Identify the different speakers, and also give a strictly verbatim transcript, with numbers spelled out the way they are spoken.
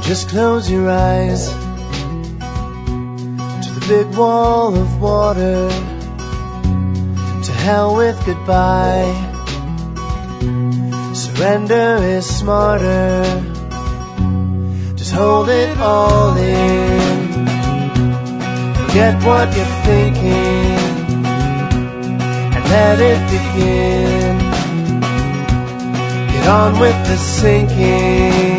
Speaker 1: Just close your eyes to the big wall of water. To hell with goodbye. Surrender is smarter. Just hold it all in. Forget what you're thinking and let it begin. Get on with the sinking.